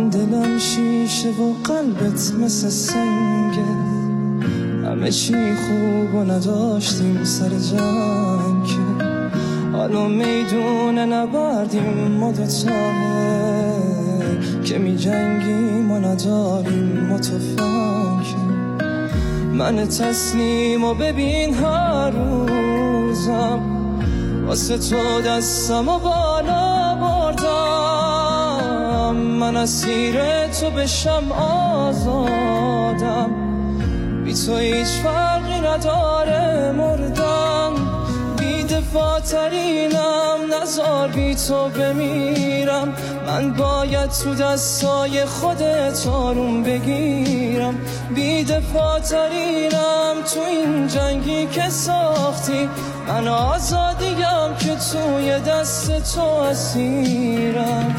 من دلم شیشه و قلبت مثل سنگه، همه چی خوب و نداشتیم سر جنگ، حالا میدون نبردیم ما دوتاه، که می جنگیم و نداریم ما تفنگ. من تسلیم و ببین هر روزم واسه تو دستم و بالا بردم، من اسیر تو بشم آزادم، بی تو هیچ فرقی نداره مردم، بی دفاع ترینم نزار بی تو بمیرم، من باید تو دستای خودت آروم بگیرم، بی دفاع ترینم تو این جنگی که ساختی، من آزادیم که توی دست تو اسیرم.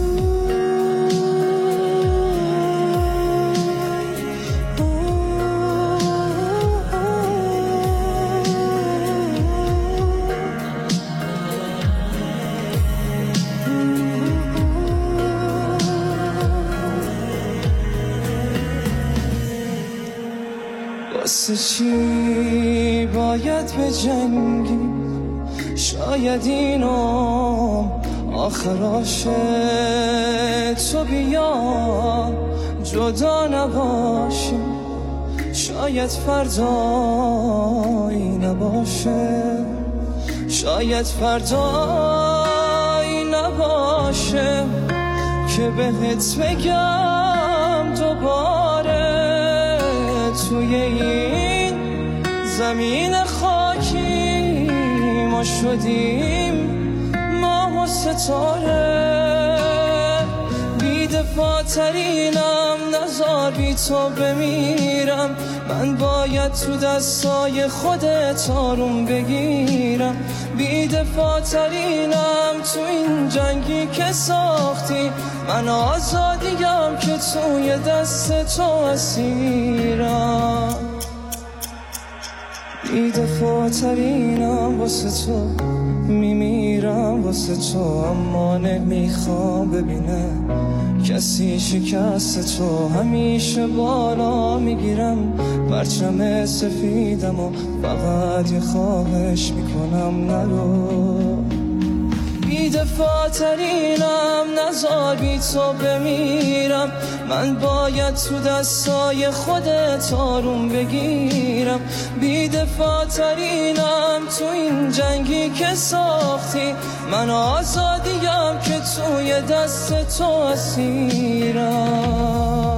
واسه چی باید به جنگی؟ شاید اینو آخراشه، تو بیا جدا نباشیم، شاید فردایی نباشه، شاید فردایی نباشه که بهت بگم دوباره توی این زمین خاکی ما شدیم ماه و ستاره، بی دفاع ترینم نزار بی تو بمیرم، من باید تو دستای خودت آروم بگیرم، بی دفاع ترینم تو این جنگی که ساختی، من آزادیم که توی دست تو اسیرم، بی دفاع ترینم واسه تو میمیرم واسه تو، اما نمیخوام ببینه کسی شکست تو، همیشه بالا میگیرم پرچم سفیدم و فقط یه خواهش میکنم نرو، بی دفاع ترینم نزار بی تو بمیرم، من باید تو دستای خودت آروم بگیرم، بی دفاع ترینم تو این جنگی که ساختی، من آزادیم که توی دست تو اسیرم.